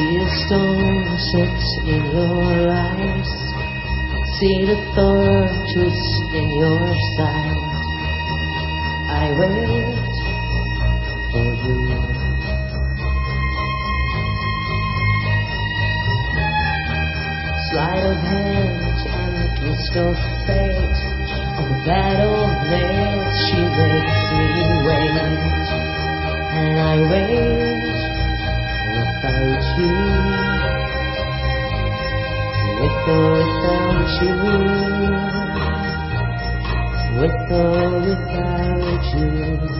See the stone sits in your eyes, see the thorn twist in your side. I wait for you. Sleight of hand and a twist of fate, on the battlefield she makes me wait, and I wait without you, with or without you, with or without you.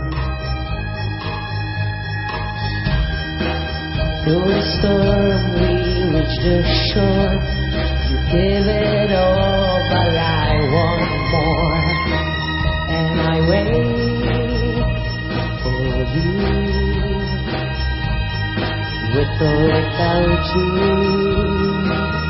Through the storm we reach the shore, you give it all but I want more, and I wait for you, with or without you,